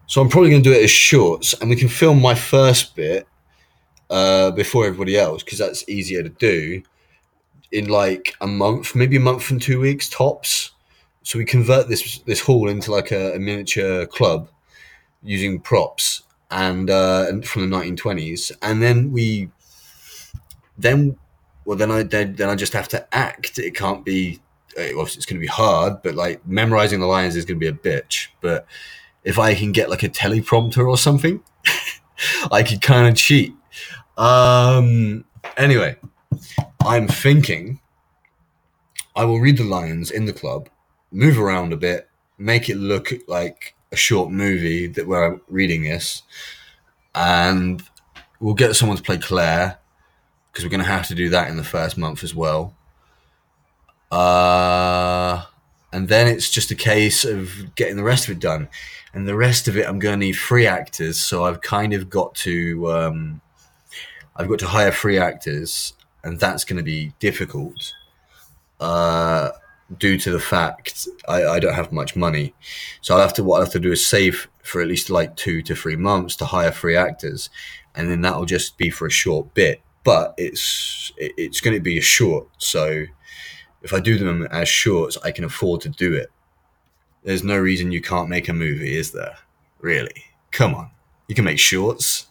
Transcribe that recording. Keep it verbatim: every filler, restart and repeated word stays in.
So I'm probably going to do it as shorts, and we can film my first bit uh, before everybody else because that's easier to do in like a month, maybe a month and two weeks tops. So we convert this this hall into like a, a miniature club using props and uh, and from the nineteen twenties, and then we then well then I then, then I just have to act. It can't be. uh, Well, it's going to be hard, but like memorizing the lines is going to be a bitch. But if I can get like a teleprompter or something, I could kind of cheat. Um. Anyway, I'm thinking I will read the lines in the club, move around a bit, make it look like a short movie that where I'm reading this, and we'll get someone to play Claire because we're going to have to do that in the first month as well. Uh, and then it's just a case of getting the rest of it done. And the rest of it, I'm going to need free actors. So I've kind of got to, um, I've got to hire free actors, and that's going to be difficult uh, due to the fact I, I don't have much money. So I'll have to, what I have to do is save for at least like two to three months to hire free actors, and then that'll just be for a short bit. But it's it's going to be a short, so if I do them as shorts, I can afford to do it. There's no reason you can't make a movie, is there? Really? Come on. You can make shorts.